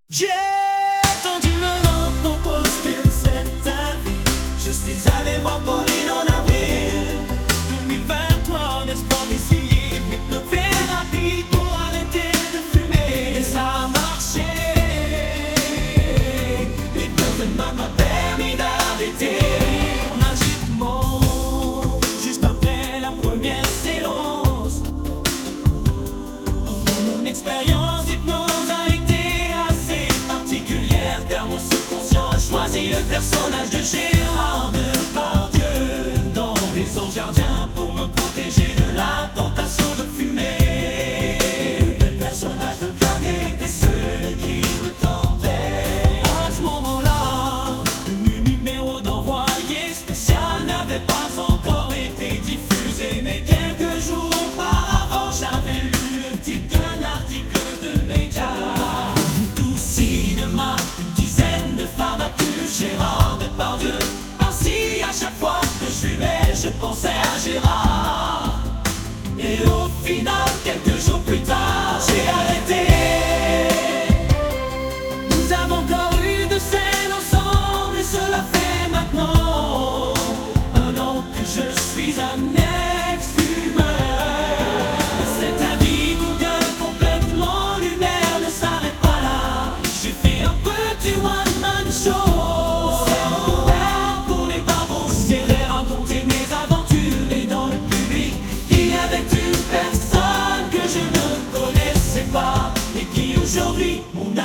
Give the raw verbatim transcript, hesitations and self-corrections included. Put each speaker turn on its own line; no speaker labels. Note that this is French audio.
J'ai tendu le nom pour que cette vie. Je suis allé voir Pauline en avril deux mille vingt-trois en espoir d'essayer l'hypnothérapie pour arrêter de fumer. Et ça a marché. L'hypnothérapie m'a permis d'arrêter magiquement juste après la première séance. Mon expérience d'hypnose a été assez particulière car mon subconscient a choisi le personnage de Gérard Depardieu dans Les Anges Gardiens pour me protéger de la tentation de fumer. Le personnage de Garnier était celui qui me tentait. À ce moment-là, le numéro d'envoyé spécial n'avait pas encore été diffusé, mais quelques jours auparavant, j'avais lu le titre d'un article de média. Tout cinéma, une dizaine de femmes accusent Gérard Depardieu. Ainsi, à chaque fois que je fumais, je pensais à Gérard. Et au final, quelques jours plus tard, j'ai arrêté. Nous avons encore eu de scènes ensemble et cela fait maintenant un an que je suis un ex-fumeur. Cette habitude complètement lunaire ne s'arrête pas là. J'ai fait un petit one-man show. C'est ouvert pour les barbons. J'irai raconter mes aventures et dans le public il y avait une personne que je ne connaissais pas et qui aujourd'hui mon